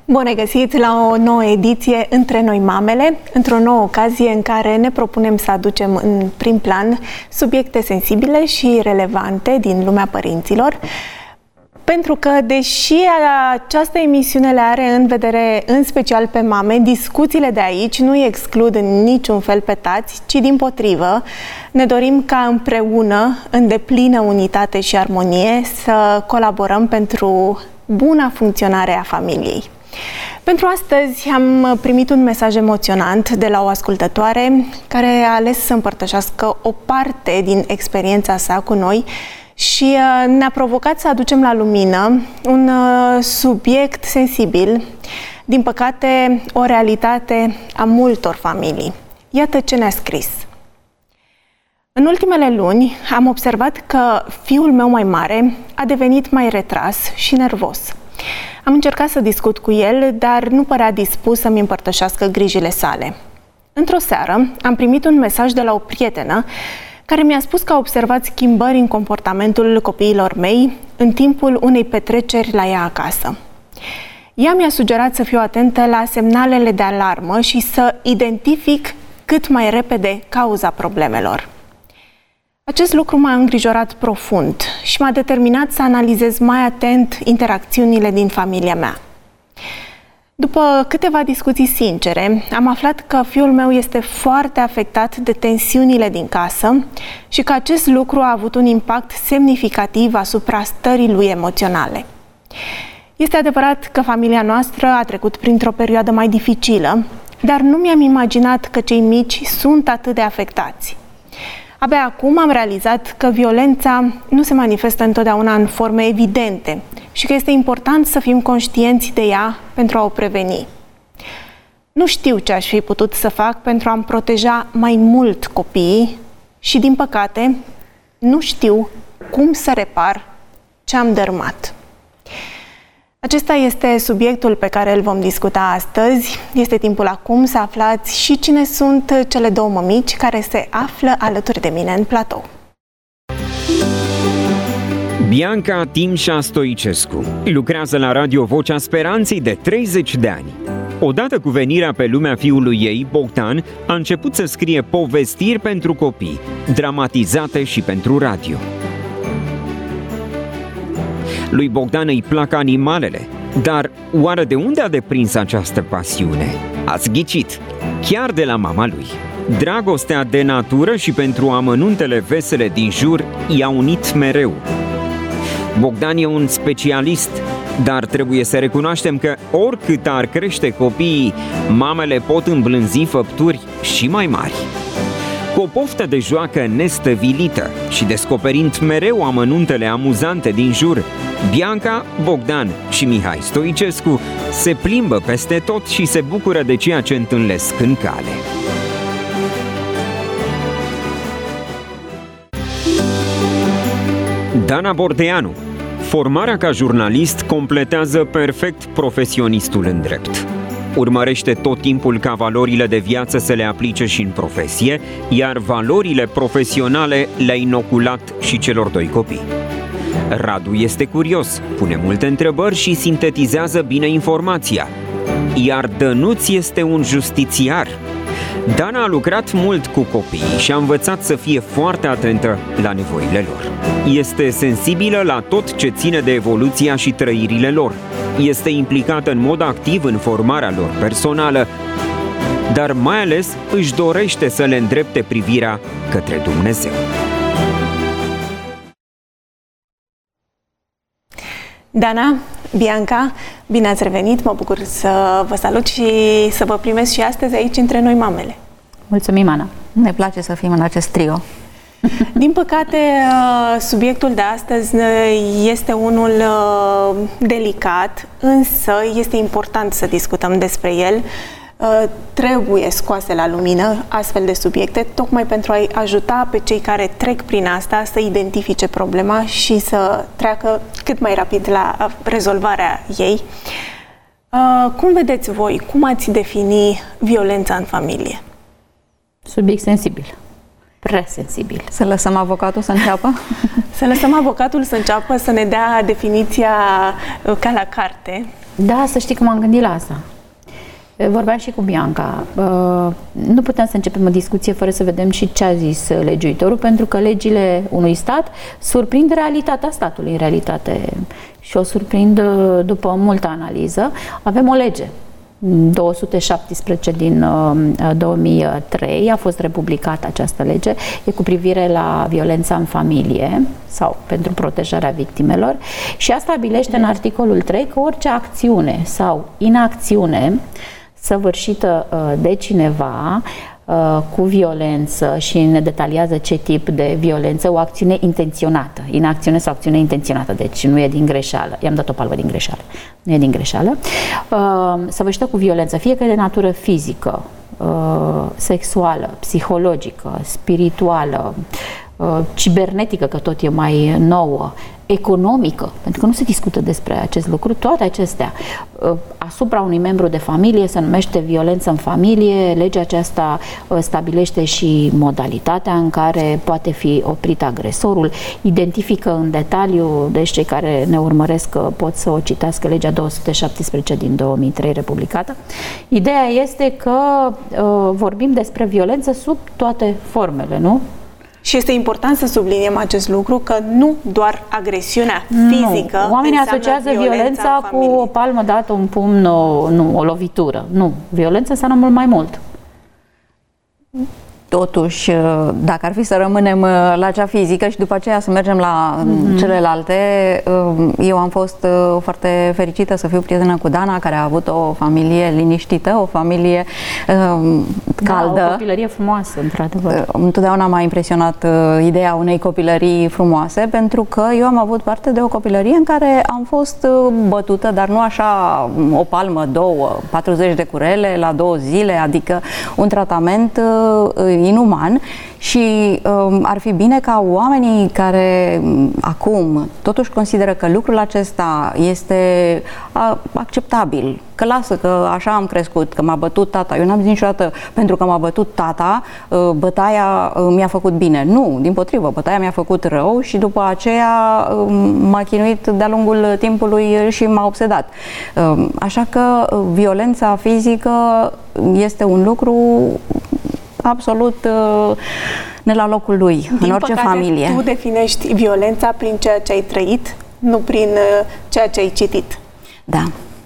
Bun regăsit la o nouă ediție Între noi mamele, într-o nouă ocazie în care ne propunem să aducem în prim plan subiecte sensibile și relevante din lumea părinților, pentru că, deși această emisiune le are în vedere în special pe mame, discuțiile de aici nu îi exclud în niciun fel pe tați, ci dimpotrivă ne dorim ca împreună, în deplină unitate și armonie, să colaborăm pentru buna funcționare a familiei. Pentru astăzi am primit un mesaj emoționant de la o ascultătoare care a ales să împărtășească o parte din experiența sa cu noi și ne-a provocat să aducem la lumină un subiect sensibil, din păcate o realitate a multor familii. Iată ce ne-a scris. În ultimele luni am observat că fiul meu mai mare a devenit mai retras și nervos. Am încercat să discut cu el, dar nu părea dispus să-mi împărtășească grijile sale. Într-o seară am primit un mesaj de la o prietenă care mi-a spus că a observat schimbări în comportamentul copiilor mei în timpul unei petreceri la ea acasă. Ea mi-a sugerat să fiu atentă la semnalele de alarmă și să identific cât mai repede cauza problemelor. Acest lucru m-a îngrijorat profund și m-a determinat să analizez mai atent interacțiunile din familia mea. După câteva discuții sincere, am aflat că fiul meu este foarte afectat de tensiunile din casă și că acest lucru a avut un impact semnificativ asupra stării lui emoționale. Este adevărat că familia noastră a trecut printr-o perioadă mai dificilă, dar nu mi-am imaginat că cei mici sunt atât de afectați. Abia acum am realizat că violența nu se manifestă întotdeauna în forme evidente și că este important să fim conștienți de ea pentru a o preveni. Nu știu ce aș fi putut să fac pentru a-mi proteja mai mult copiii și, din păcate, nu știu cum să repar ce am dărâmat. Acesta este subiectul pe care îl vom discuta astăzi. Este timpul acum să aflați și cine sunt cele două mămici care se află alături de mine în platou. Bianca Timșa Stoicescu lucrează la Radio Vocea Speranței de 30 de ani. Odată cu venirea pe lumea fiului ei, Bogdan, a început să scrie povestiri pentru copii, dramatizate și pentru radio. Lui Bogdan îi plac animalele, dar oare de unde a deprins această pasiune? Ați ghicit, chiar de la mama lui. Dragostea de natură și pentru amănuntele vesele din jur i-a unit mereu. Bogdan e un specialist, dar trebuie să recunoaștem că oricât ar crește copiii, mamele pot îmblânzi făpturi și mai mari. Cu o poftă de joacă nestăvilită și descoperind mereu amănuntele amuzante din jur, Bianca, Bogdan și Mihai Stoicescu se plimbă peste tot și se bucură de ceea ce întâlnesc în cale. Dana Bordeanu. Formarea ca jurnalist completează perfect profesionistul în drept. Urmărește tot timpul ca valorile de viață să le aplice și în profesie, iar valorile profesionale le-a inoculat și celor doi copii. Radu este curios, pune multe întrebări și sintetizează bine informația, iar Dănuț este un justițiar. Dana a lucrat mult cu copiii și a învățat să fie foarte atentă la nevoile lor. Este sensibilă la tot ce ține de evoluția și trăirile lor. Este implicată în mod activ în formarea lor personală, dar mai ales își dorește să le îndrepte privirea către Dumnezeu. Dana, Bianca, bine ați revenit, mă bucur să vă salut și să vă primesc și astăzi aici între noi mamele. Mulțumim, Ana, ne place să fim în acest trio. Din păcate, subiectul de astăzi este unul delicat, însă este important să discutăm despre el. Trebuie scoase la lumină astfel de subiecte, tocmai pentru a-i ajuta pe cei care trec prin asta să identifice problema și să treacă cât mai rapid la rezolvarea ei. Cum vedeți voi, cum ați defini violența în familie? Subiect sensibil. prea sensibil. Să lăsăm avocatul să înceapă? Să lăsăm avocatul să înceapă să ne dea definiția ca la carte. Da, să știi că m-am gândit la asta. Vorbeam și cu Bianca. Nu putem să începem o discuție fără să vedem și ce a zis legiuitorul, pentru că legile unui stat surprind realitatea statului în realitate și o surprind după multă analiză. Avem o lege 217 din 2003, a fost republicată această lege, e cu privire la violența în familie sau pentru protejarea victimelor și a stabilește în articolul 3 că orice acțiune sau inacțiune săvârșită de cineva cu violență și ne detaliază ce tip de violență, o acțiune intenționată, inacțiune sau acțiune intenționată, deci nu e din greșeală, i-am dat o palmă din greșeală, nu e din greșeală, săvârșită cu violență, fie că de natură fizică, sexuală, psihologică, spirituală, cibernetică, că tot e mai nouă, economică, pentru că nu se discută despre acest lucru, toate acestea asupra unui membru de familie se numește violență în familie. Legea aceasta stabilește și modalitatea în care poate fi oprit agresorul, identifică în detaliu, deci cei care ne urmăresc pot să o citească, legea 217 din 2003 republicată. Ideea este că vorbim despre violență sub toate formele, nu? Și este important să subliniem acest lucru, că nu doar agresiunea fizică. Nu. Oamenii asociază violența cu o palmă dată, un pumn, nu, o lovitură. Nu. Violența înseamnă mult mai mult. Totuși, dacă ar fi să rămânem la cea fizică și după aceea să mergem la celelalte, eu am fost foarte fericită să fiu prietenă cu Dana, care a avut o familie liniștită, o familie caldă. Da, o copilărie frumoasă, într-adevăr. Întotdeauna m-a impresionat ideea unei copilării frumoase, pentru că eu am avut parte de o copilărie în care am fost bătută, dar nu așa o palmă, 40 de curele la 2 zile, adică un tratament inuman și ar fi bine ca oamenii care acum totuși consideră că lucrul acesta este acceptabil, că lasă, că așa am crescut, că m-a bătut tata. Eu n-am zis niciodată, pentru că m-a bătut tata, bătaia mi-a făcut bine. Nu, dimpotrivă, bătaia mi-a făcut rău și după aceea m-a chinuit de-a lungul timpului și m-a obsedat. Așa că violența fizică este un lucru absolut ne la locul lui, în orice familie. Tu definești violența prin ceea ce ai trăit, nu prin ceea ce ai citit. Da.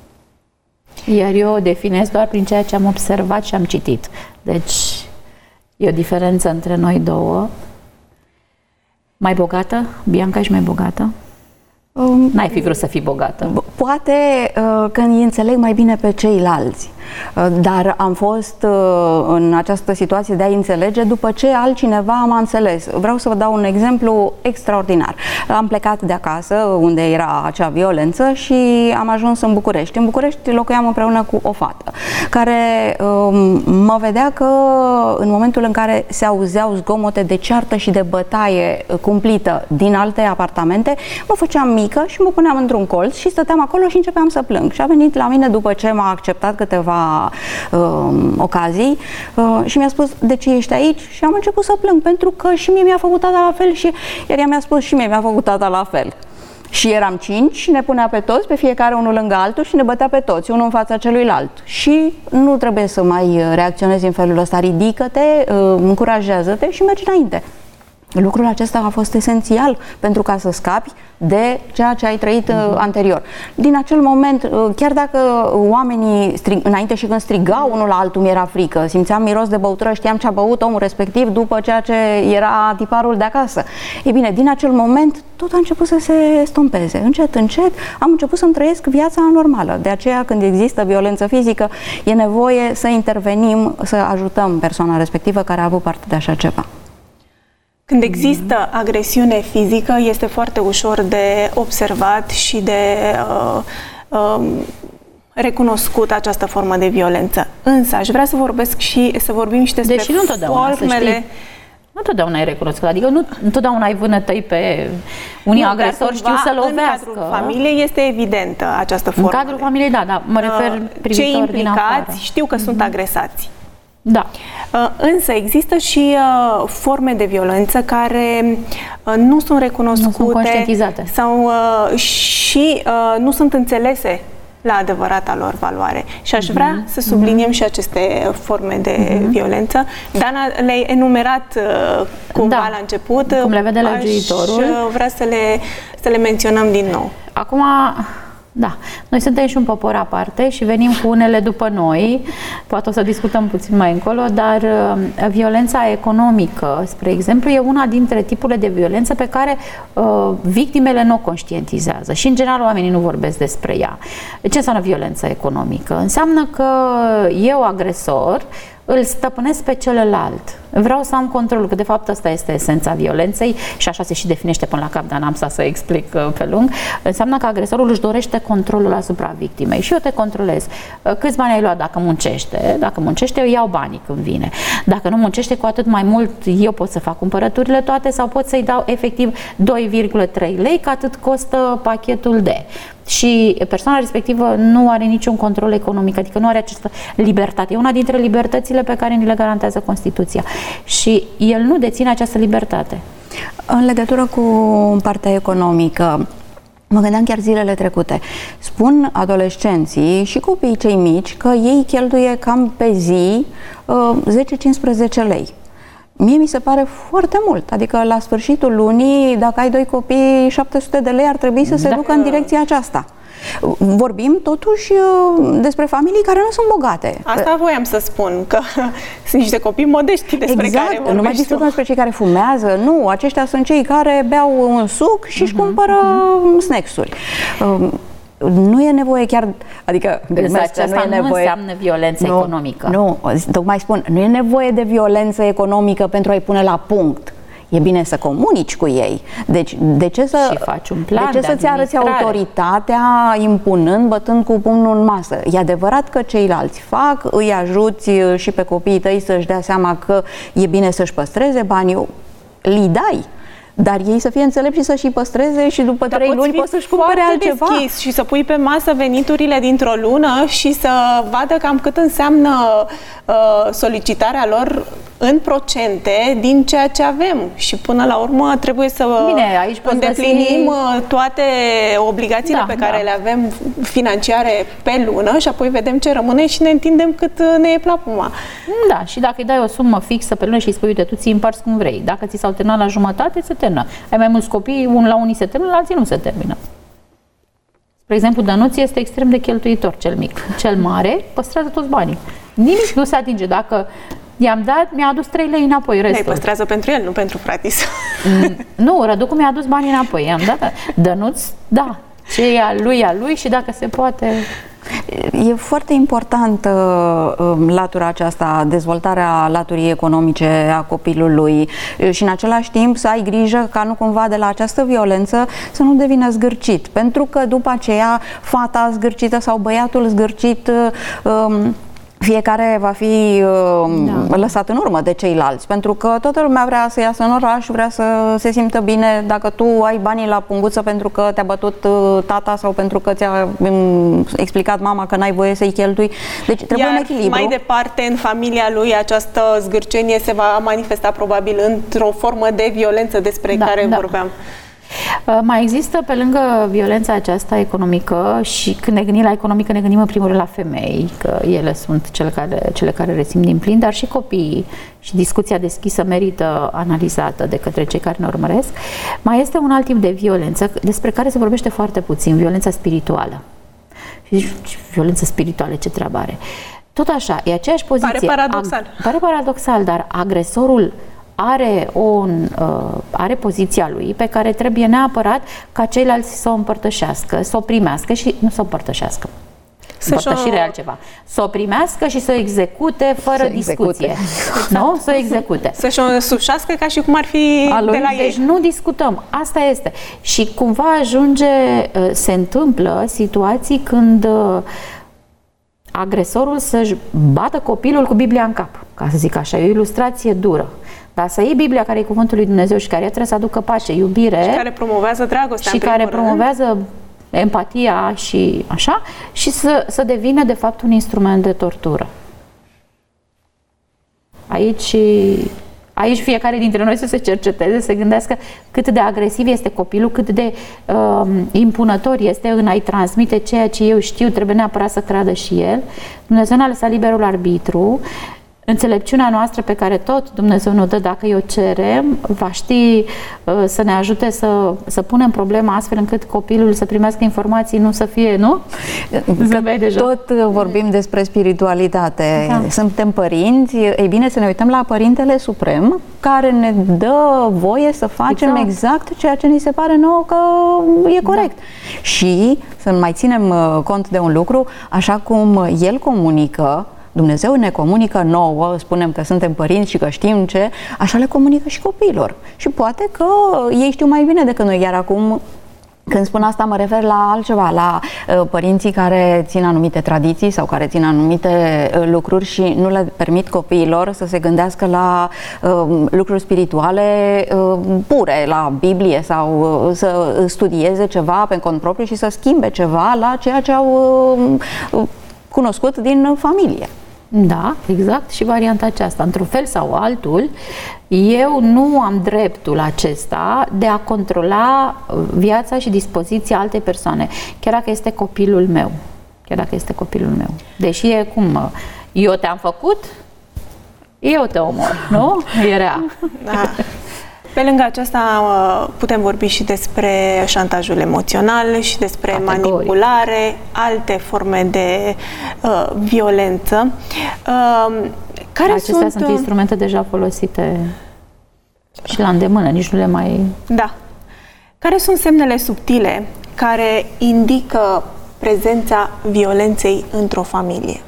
Iar eu o definez doar prin ceea ce am observat și am citit. Deci e o diferență între noi două. Mai bogată? Bianca, ești mai bogată? N-ai fi vrut să fii bogată. Poate că îi înțeleg mai bine pe ceilalți, dar am fost în această situație de a înțelege după ce altcineva m-a înțeles. Vreau să vă dau un exemplu extraordinar. Am plecat de acasă, unde era acea violență, și am ajuns în București. În București locuiam împreună cu o fată care mă vedea că în momentul în care se auzeau zgomote de ceartă și de bătaie cumplită din alte apartamente, mă făceam mică și mă puneam într-un colț și stăteam acolo și începeam să plâng. Și a venit la mine după ce m-a acceptat câteva ocazii și mi-a spus: de ce ești aici? Și am început să plâng, pentru că și mie mi-a făcut tata la fel, și iar ea mi-a spus: și mie mi-a făcut tata la fel. Și eram 5 și ne punea pe toți, pe fiecare unul lângă altul, și ne bătea pe toți, unul în fața celuilalt. Și nu trebuie să mai reacționezi în felul ăsta. Ridică-te, încurajează-te și mergi înainte. Lucrul acesta a fost esențial pentru ca să scapi de ceea ce ai trăit anterior. Din acel moment, chiar dacă oamenii înainte și când strigau unul la altul, mi-era frică, simțeam miros de băutură, știam ce a băut omul respectiv după ceea ce era tiparul de acasă. Ei bine, din acel moment tot a început să se stompeze. Încet, încet am început să-mi trăiesc viața normală. De aceea, când există violență fizică, e nevoie să intervenim, să ajutăm persoana respectivă care a avut parte de așa ceva. Când există agresiune fizică, este foarte ușor de observat și de recunoscut această formă de violență. Însă, aș vrea să vorbesc și să vorbim și despre nu formele. Nu întotdeauna ai recunoscut, adică nu întotdeauna ai vânătăi pe unii agresori, știu să lovească. În cadrul familiei este evidentă această formă. În cadrul familiei, da, mă refer privitor cei din afară. implicați știu că sunt agresați. Da. Însă există și forme de violență care nu sunt recunoscute, nu sunt conștientizate sau și nu sunt înțelese la adevărata lor valoare. Și aș vrea să subliniem și aceste forme de violență. Dana le-ai enumerat cumva la început. Cum le vede legiuitorul. Aș vrea să le menționăm din nou. Acum, da, noi suntem și un popor aparte și venim cu unele după noi, poate o să discutăm puțin mai încolo, dar violența economică, spre exemplu, e una dintre tipurile de violență pe care victimele nu o conștientizează și, în general, oamenii nu vorbesc despre ea. Ce înseamnă violență economică? Înseamnă că eu, agresor, îl stăpânesc pe celălalt. Vreau să am controlul, că de fapt asta este esența violenței și așa se și definește până la cap, dar n-am să explic pe lung. Înseamnă că agresorul își dorește controlul asupra victimei și eu te controlez. Câți bani ai luat dacă muncește? Dacă muncește, eu iau banii când vine. Dacă nu muncește, cu atât mai mult eu pot să fac cumpărăturile toate sau pot să-i dau efectiv 2,3 lei, că atât costă pachetul de. Și persoana respectivă nu are niciun control economic, adică nu are această libertate. E una dintre libertățile pe care ni le garantează Constituția. Și el nu deține această libertate. În legătură cu partea economică, mă gândeam chiar zilele trecute. Spun adolescenții și copiii cei mici că ei cheltuie cam pe zi 10-15 lei. Mie mi se pare foarte mult. Adică la sfârșitul lunii, dacă ai 2 copii, 700 de lei ar trebui să se ducă în direcția aceasta. Vorbim totuși despre familii care nu sunt bogate. Asta voiam să spun, că sunt niște copii modești despre care vorbești. Nu mai discutăm despre cei care fumează, nu, aceștia sunt cei care beau un suc și își cumpără snacks-uri. Nu e nevoie chiar, adică nu înseamnă violență economică. Nu, tocmai spun, nu e nevoie de violență economică pentru a-i pune la punct. E bine să comunici cu ei. Deci, de ce și faci un plan de ce să-ți arăți autoritatea impunând, bătând cu pumnul în masă? E adevărat că ceilalți fac, îi ajuți și pe copiii tăi să-și dea seama că e bine să-și păstreze banii, li dai. Dar ei să fie înțelepți și să-și păstreze și după 3 luni poți să-și cumpere altceva. Deschis și să pui pe masă veniturile dintr-o lună și să vadă cam cât înseamnă solicitarea lor în procente din ceea ce avem. Și până la urmă trebuie să aici îndeplinim toate obligațiile pe care le avem financiare pe lună și apoi vedem ce rămâne și ne întindem cât ne e plapuma. Da, și dacă îi dai o sumă fixă pe lună și îi spui, uite, tu ți-i împarți cum vrei. Dacă ți s-au terminat la jumătate, se termină. Ai mai mulți copii, la unii se termină, la alții nu se termină. Spre exemplu, Dănuț este extrem de cheltuitor, cel mic. Cel mare păstrează toți banii. Nimic nu se atinge. Dacă i-am dat, mi-a adus 3 lei înapoi restul. Îi păstrează pentru el, nu pentru fratis. Nu, Răducu mi-a adus banii înapoi. I-am dat. Dănuț, da. Ce e al lui și dacă se poate... E foarte importantă latura aceasta, dezvoltarea laturii economice a copilului și în același timp să ai grijă ca nu cumva de la această violență să nu devină zgârcit, pentru că după aceea fata zgârcită sau băiatul zgârcit fiecare va fi lăsat în urmă de ceilalți, pentru că toată lumea vrea să iasă în oraș, vrea să se simtă bine. Dacă tu ai banii la punguță pentru că te-a bătut tata sau pentru că ți-a explicat mama că n-ai voie să-i cheltui, deci trebuie un echilibru. Mai departe, în familia lui, această zgârcenie se va manifesta probabil într-o formă de violență despre care vorbeam. Mai există, pe lângă violența aceasta economică, și când ne gândim la economică, ne gândim în primul rând la femei, că ele sunt cele care resim din plin, dar și copiii, și discuția deschisă merită analizată de către cei care ne urmăresc. Mai este un alt tip de violență despre care se vorbește foarte puțin, violența spirituală. Și violență spirituală, ce treabă are? Tot așa, e aceeași poziție. Pare paradoxal, dar agresorul are poziția lui pe care trebuie neapărat ca ceilalți să o împărtășească, să o primească și nu să o împărtășească. Împărtășire altceva. Să o primească și să o execute fără discuție. Nu? Să o execute. Să-și o sușească ca și cum ar fi de la ei. Deci nu discutăm. Asta este. Și cumva se întâmplă situații când agresorul să-și bată copilul cu Biblia în cap, ca să zic așa, e o ilustrație dură. Dar să iei Biblia, care e cuvântul lui Dumnezeu și care trebuie să aducă pace, iubire și care promovează dragostea și care promovează empatia și așa, și să devină de fapt un instrument de tortură. Aici fiecare dintre noi să se cerceteze, să se gândească cât de agresiv este copilul, cât de impunător este în a-i transmite ceea ce eu știu, trebuie neapărat să creadă și el. Dumnezeu ne-a lăsat liberul arbitru. Înțelepciunea noastră pe care tot Dumnezeu ne-o dă dacă o cerem, va ști să ne ajute să punem problema astfel încât copilul să primească informații, nu să fie, nu? Tot vorbim despre spiritualitate. Da. Suntem părinți, ei bine să ne uităm la Părintele Suprem, care ne dă voie să facem exact ceea ce ni se pare nouă că e corect. Da. Și să mai ținem cont de un lucru, așa cum El comunică, Dumnezeu ne comunică nouă, spunem că suntem părinți și că știm ce, așa le comunică și copiilor. Și poate că ei știu mai bine decât noi, iar acum, când spun asta, mă refer la altceva, la părinții care țin anumite tradiții sau care țin anumite lucruri și nu le permit copiilor să se gândească la lucruri spirituale pure, la Biblie sau să studieze ceva pe cont propriu și să schimbe ceva la ceea ce au cunoscut din familie. Da, exact, și varianta aceasta. Într-un fel sau altul, eu nu am dreptul acesta de a controla viața și dispoziția altei persoane, chiar dacă este copilul meu. Chiar dacă este copilul meu. Deși e cum, eu te-am făcut, eu te omor, nu? E rea. Da. Pe lângă aceasta putem vorbi și despre șantajul emoțional și despre manipulare, alte forme de violență. Acestea sunt instrumente deja folosite și la îndemână, nici nu le mai... Da. Care sunt semnele subtile care indică prezența violenței într-o familie?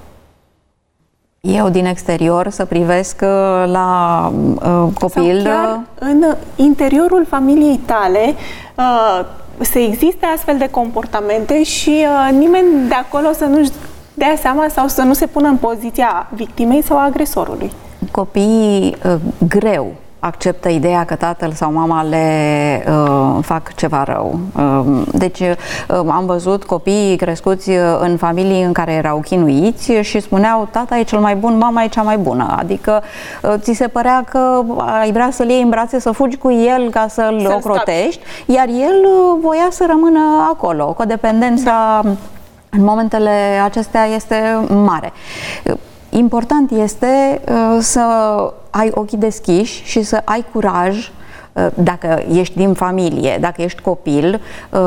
Eu din exterior să privesc la copil. Sau chiar în interiorul familiei tale să existe astfel de comportamente și nimeni de acolo să nu-și dea seama sau să nu se pună în poziția victimei sau agresorului. Copiii greu acceptă ideea că tatăl sau mama le fac ceva rău. Deci am văzut copii crescuți în familii în care erau chinuiți și spuneau tata e cel mai bun, mama e cea mai bună. Adică ți se părea că ai vrea să-l iei în brațe, să fugi cu el ca să-l ocrotești, iar el voia să rămână acolo. Codependența în momentele acestea este mare. Important este să ai ochii deschiși și să ai curaj, dacă ești din familie, dacă ești copil,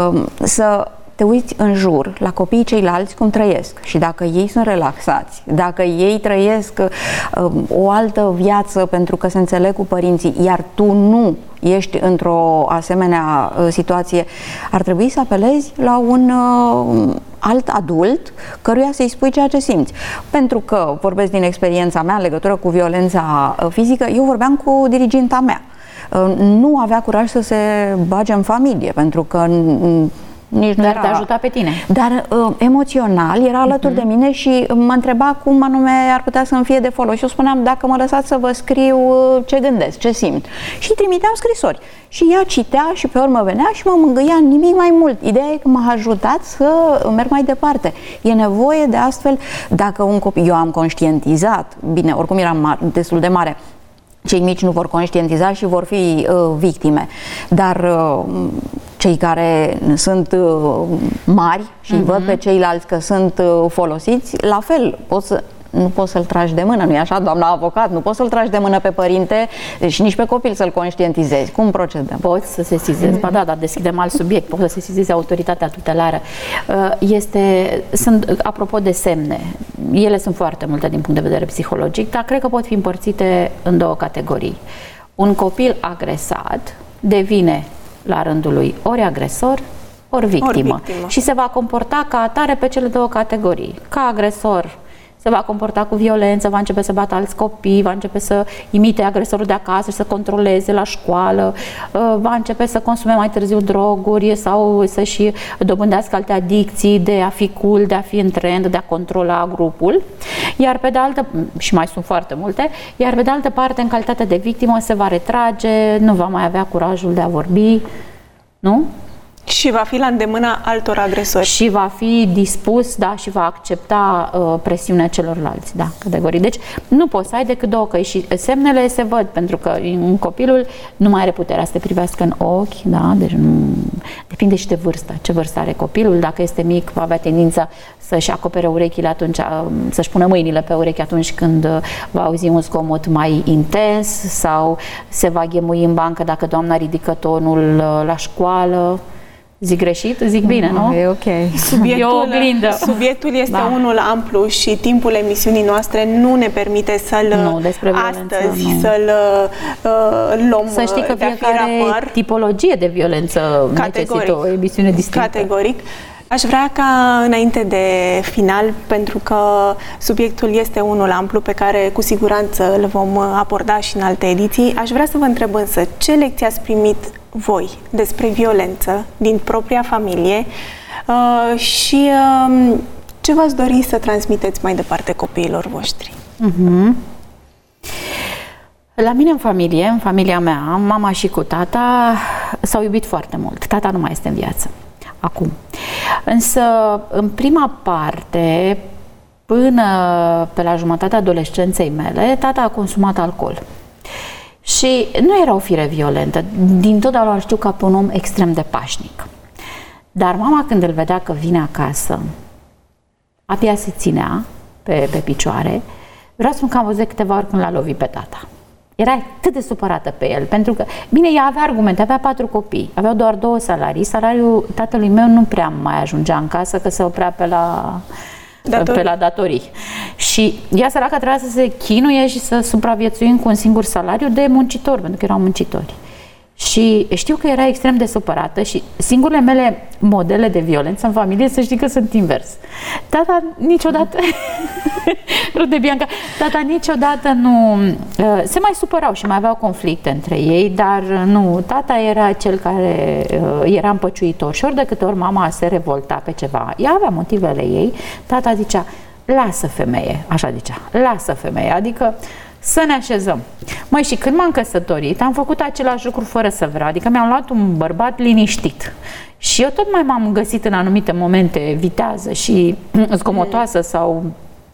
să te uiți în jur la copiii ceilalți cum trăiesc și dacă ei sunt relaxați, dacă ei trăiesc o altă viață pentru că se înțeleg cu părinții, iar tu nu ești într-o asemenea situație, ar trebui să apelezi la un alt adult căruia să-i spui ceea ce simți. Pentru că, vorbesc din experiența mea în legătură cu violența fizică, eu vorbeam cu diriginta mea. Nu avea curaj să se bage în familie, pentru că nici nu dar era... te ajuta pe tine. Dar emoțional era alături de mine și mă întreba cum anume ar putea să-mi fie de folos. Și eu spuneam, dacă mă lăsați să vă scriu ce gândesc, ce simt. Și îi trimiteam scrisori. Și ea citea și pe urmă venea și mă mângâia, nimic mai mult. Ideea e că m-a ajutat să merg mai departe. E nevoie de astfel, dacă un copil... Eu am conștientizat, bine, oricum eram destul de mare, cei mici nu vor conștientiza și vor fi victime. Dar cei care sunt mari și văd pe ceilalți că sunt folosiți, la fel, nu poți să-l tragi de mână, nu-i așa, doamna avocat? Nu poți să-l tragi de mână pe părinte și nici pe copil să-l conștientizezi. Cum procedăm? Poți să sesizezi, dar deschidem alt subiect, poți să sesizezi autoritatea tutelară. Apropo de semne, ele sunt foarte multe din punct de vedere psihologic, dar cred că pot fi împărțite în două categorii. Un copil agresat devine la rândul lui ori agresor, ori victimă. Și se va comporta ca atare pe cele două categorii. Ca agresor se va comporta cu violență, va începe să bată alți copii, va începe să imite agresorul de acasă, să controleze la școală, va începe să consume mai târziu droguri sau să-și dobândească alte adicții de a fi cool, de a fi în trend, de a controla grupul. Iar pe de altă, și mai sunt foarte multe, iar pe de altă parte, în calitate de victimă, se va retrage, nu va mai avea curajul de a vorbi, nu? Și va fi la îndemâna altor agresori. Și va fi dispus, da, și va accepta presiunea celorlalți, da, categorii. Deci nu poți să ai decât două căi și semnele se văd, pentru că un copilul nu mai are puterea să te privească în ochi, da, deci nu... Depinde și de vârstă, ce vârstă are copilul. Dacă este mic, va avea tendința să-și acopere urechile atunci, să-și pună mâinile pe urechi atunci când va auzi un zgomot mai intens sau se va ghemui în bancă dacă doamna ridică tonul la școală. Zic greșit? Zic bine, nu? E ok. Subiectul este unul amplu și timpul emisiunii noastre nu ne permite să-l luăm. Să știi că fiecare tipologie de violență necesită o emisiune distinctă. Categoric. Aș vrea ca, înainte de final, pentru că subiectul este unul amplu pe care cu siguranță îl vom aborda și în alte ediții, aș vrea să vă întreb însă ce lecții ați primit voi despre violență din propria familie și ce v-ați dori să transmiteți mai departe copiilor voștri? La mine în familia mea, mama și cu tata s-au iubit foarte mult. Tata nu mai este în viață acum. Însă, în prima parte, până pe la jumătatea adolescenței mele, tata a consumat alcool. Și nu era o fire violentă, dintotdeauna știu ca pe un om extrem de pașnic. Dar mama, când îl vedea că vine acasă, abia se ținea pe picioare. Vreau să spun că am văzut câteva ori când l-a lovit pe tata. Era atât de supărată pe el, pentru că, bine, ea avea argumente, avea 4 copii, aveau doar 2 salarii, salariul tatălui meu nu prea mai ajungea în casă, că se oprea pe la datorii. Și ea, săraca, trebuia să se chinuie și să supraviețuim cu un singur salariu de muncitor, pentru că erau muncitori. Și știu că era extrem de supărată și singurele mele modele de violență în familie, să știi că sunt invers. Tata niciodată, Rude Bianca, tata niciodată nu, se mai supărau și mai aveau conflicte între ei, dar nu, tata era cel care era împăciuitor și ori de câte ori mama se revolta pe ceva, ea avea motivele ei, tata zicea, lasă femeie, așa zicea, lasă femeie, adică să ne așezăm. Măi, și când m-am căsătorit, am făcut același lucru fără să vreau, adică mi-am luat un bărbat liniștit. Și eu tot mai m-am găsit în anumite momente vitează și zgomotoasă sau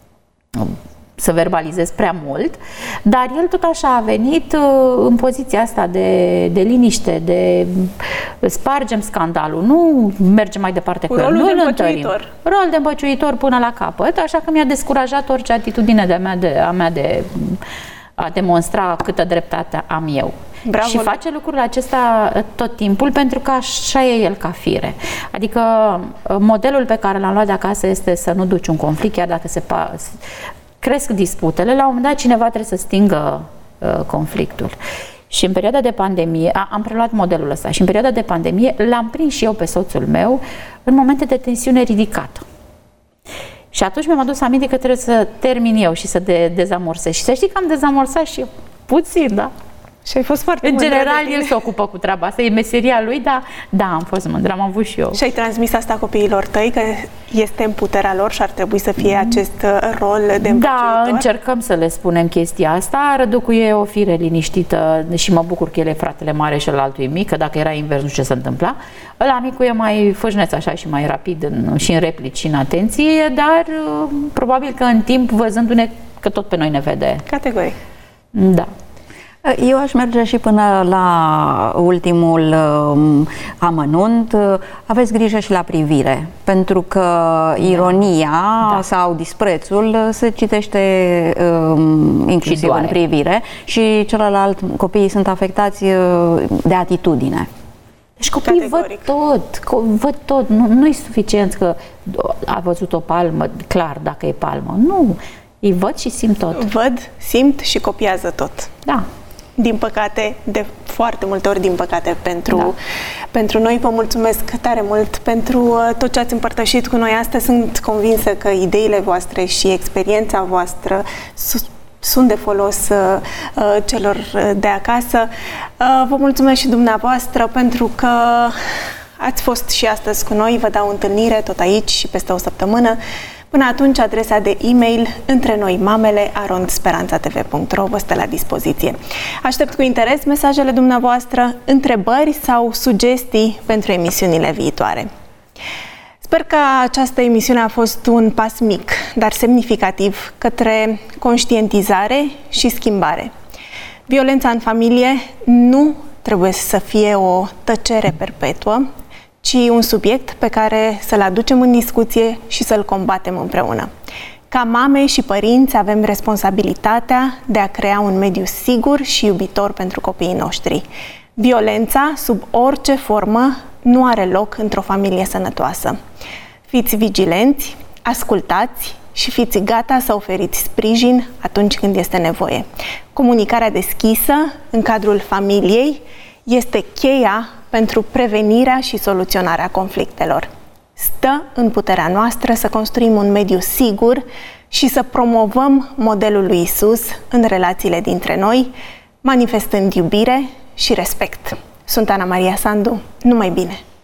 să verbalizez prea mult, dar el tot așa a venit în poziția asta de liniște, de spargem scandalul, nu mergem mai departe cu el, nu îl întărim. Rol de îmbăciuitor până la capăt, așa că mi-a descurajat orice atitudine a mea de a demonstra câtă dreptate am eu. Bravo. Și face lucrul acesta tot timpul pentru că așa e el ca fire. Adică modelul pe care l-am luat de acasă este să nu duci un conflict, chiar dacă cresc disputele, la un moment dat cineva trebuie să stingă conflictul. Și în perioada de pandemie, am preluat modelul ăsta și în perioada de pandemie l-am prins și eu pe soțul meu în momente de tensiune ridicată. Și atunci mi-am adus aminte că trebuie să termin eu și să dezamorsez. Și să știi că am dezamorsat și eu. Puțin, da? Și ai fost foarte mândră. În general, el se ocupă cu treaba asta, e meseria lui, dar da, am fost mândră, am avut și eu. Și ai transmis asta copiilor tăi, că este în puterea lor și ar trebui să fie acest rol de împăciuitor? Da, încercăm să le spunem chestia asta. Răducu e o fire liniștită și mă bucur că el e fratele mare și ălaltul e mic, că dacă era invers nu știu ce se întâmpla. Ăla micul e mai fâșneț așa și mai rapid și în replici și în atenție, dar probabil că în timp, văzându-ne că tot pe noi ne vede. Categoric. Da. Eu aș merge și până la ultimul amănunt. Aveți grijă și la privire, pentru că ironia sau disprețul se citește inclusiv în privire și celălalt copiii sunt afectați de atitudine. Deci copiii văd tot. Nu e suficient că a văzut o palmă, clar dacă e palmă. Nu, ei văd și simt tot. Văd, simt și copiază tot. Da. Din păcate, de foarte multe ori, din păcate, pentru noi. Vă mulțumesc tare mult pentru tot ce ați împărtășit cu noi astăzi. Sunt convinsă că ideile voastre și experiența voastră sunt de folos celor de acasă. Vă mulțumesc și dumneavoastră pentru că ați fost și astăzi cu noi. Vă dau întâlnire tot aici și peste o săptămână. Până atunci, adresa de e-mail întrenoimamele@speranțatv.ro vă stă la dispoziție. Aștept cu interes mesajele dumneavoastră, întrebări sau sugestii pentru emisiunile viitoare. Sper că această emisiune a fost un pas mic, dar semnificativ, către conștientizare și schimbare. Violența în familie nu trebuie să fie o tăcere perpetuă, ci un subiect pe care să-l aducem în discuție și să-l combatem împreună. Ca mame și părinți avem responsabilitatea de a crea un mediu sigur și iubitor pentru copiii noștri. Violența, sub orice formă, nu are loc într-o familie sănătoasă. Fiți vigilenți, ascultați și fiți gata să oferiți sprijin atunci când este nevoie. Comunicarea deschisă în cadrul familiei este cheia pentru prevenirea și soluționarea conflictelor. Stă în puterea noastră să construim un mediu sigur și să promovăm modelul lui Isus în relațiile dintre noi, manifestând iubire și respect. Sunt Ana Maria Sandu, numai bine!